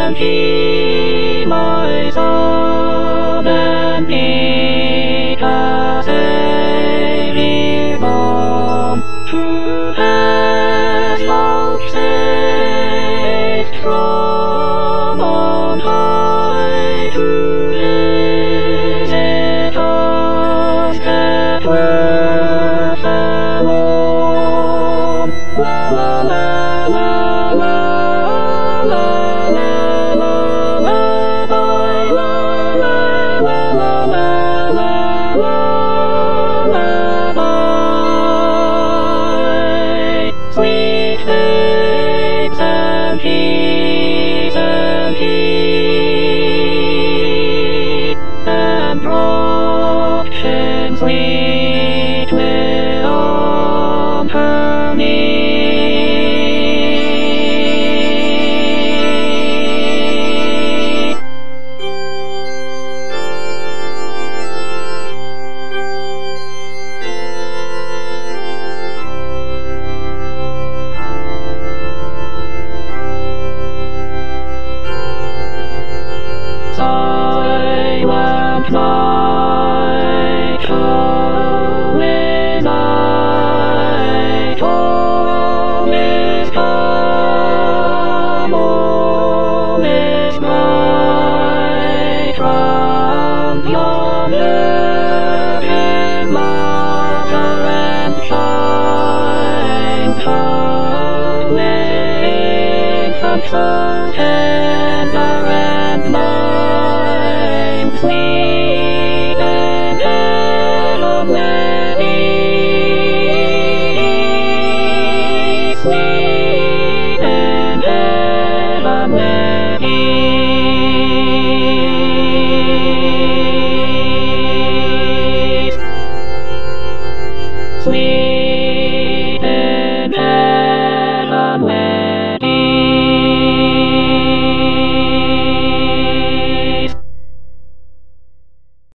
and he, my son, and me, a Savior born, who has vouchsafed from on high to visit us that were forlorn. La la la la la la la la la la sweet babes and peace and heat and dropping sweet will on her knee. Silent night, holy night, all is calm, all is bright, round yon living laughter and chime, calling from so tender and mine, sweet and heavenly, sweet and heavenly. Sweet